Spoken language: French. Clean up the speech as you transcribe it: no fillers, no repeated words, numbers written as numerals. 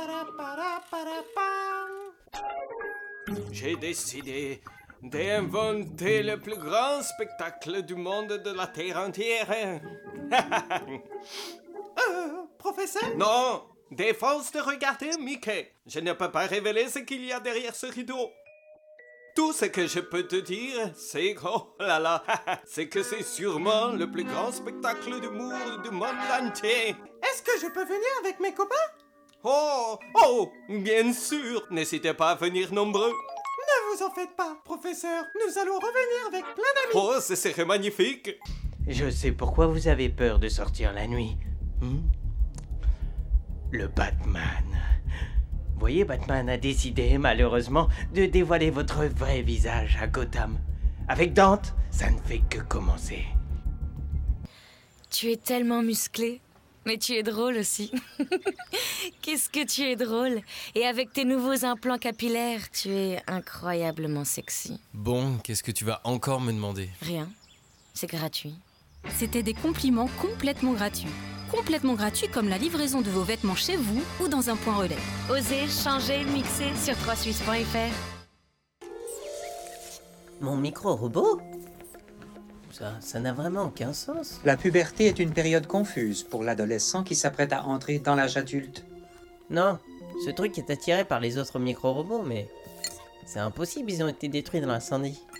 J'ai décidé d'inventer le plus grand spectacle du monde de la Terre entière. Professeur? Non, défense de regarder Mickey. Je ne peux pas révéler ce qu'il y a derrière ce rideau. Tout ce que je peux te dire, c'est c'est que c'est sûrement le plus grand spectacle d'humour du monde entier. Est-ce que je peux venir avec mes copains? Oh, bien sûr. N'hésitez pas à venir nombreux. Ne vous en faites pas, professeur. Nous allons revenir avec plein d'amis. Oh, ce serait magnifique. Je sais pourquoi vous avez peur de sortir la nuit. Le Batman. Vous voyez, Batman a décidé, malheureusement, de dévoiler votre vrai visage à Gotham. Avec Dante, ça ne fait que commencer. Tu es tellement musclé, mais tu es drôle aussi. Qu'est-ce que tu es drôle. Et avec tes nouveaux implants capillaires, tu es incroyablement sexy. Bon, qu'est-ce que tu vas encore me demander? Rien, c'est gratuit. C'était des compliments complètement gratuits. Complètement gratuits comme la livraison de vos vêtements chez vous ou dans un point relais. Osez, changer, mixer sur 3suisse.fr. Mon micro-robot? Ça n'a vraiment aucun sens. La puberté est une période confuse pour l'adolescent qui s'apprête à entrer dans l'âge adulte. Non, ce truc est attiré par les autres micro-robots, mais c'est impossible, ils ont été détruits dans l'incendie.